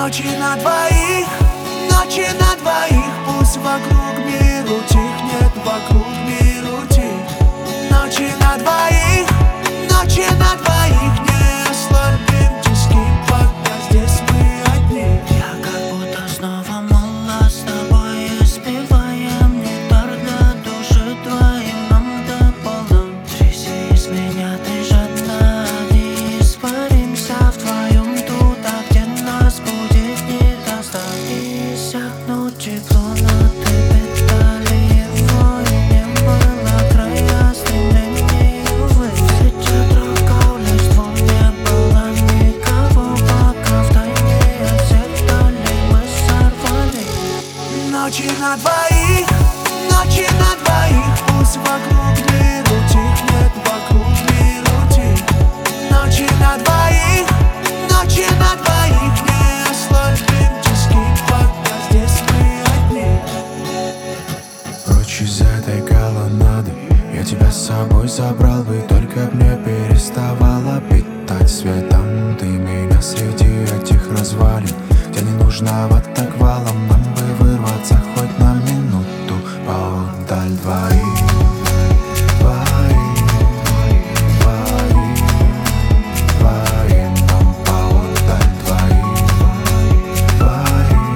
Ночи на двоих, ночи на двоих. Пусть вокруг мир утихнет, вокруг мир утих. Ночи на двоих, ночи на двоих. Не ослабим тиски, пока здесь мы одни. Я как будто снова молод, с тобой испеваем нектар для души твоим нам дополам. Тряси из меня, ты жадна, не испаримся вдвоем туда, где нас будет недостать. Иссякнуть тепло, но ты питали его, и не было края стремления ввысь. Сейчас трогал листву, не было никого, пока втайне от всех далей мы сорвались. Ночи на двоих, ночи на двоих. Пусть вокруг мир утихнет, вокруг мир утих. Ночи на двоих, ночи на двоих. Не ослабим тиски, пока здесь мы одни. Прочь из этой колоннады я тебя с собой забрал бы, только б не переставала питать светом ты меня среди этих развалин, где не нужного так валом. Нам бы вырваться хоть на минуту поотдаль двоих, двоих, двоих, двоих. Нам поотдаль двоих, двоих,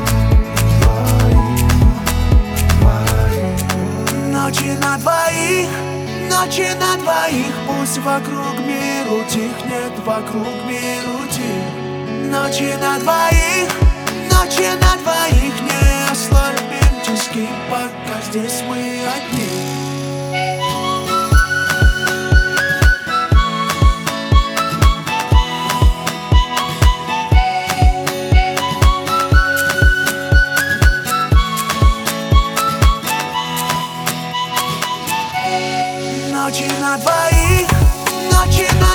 двоих, двоих. Ночи на двоих, ночи на двоих. Пусть вокруг мир утихнет, вокруг мир утих. Ночи на двоих, ночи на двоих. Не ослабим тиски, пока здесь мы одни. Ночи на двоих, ночи на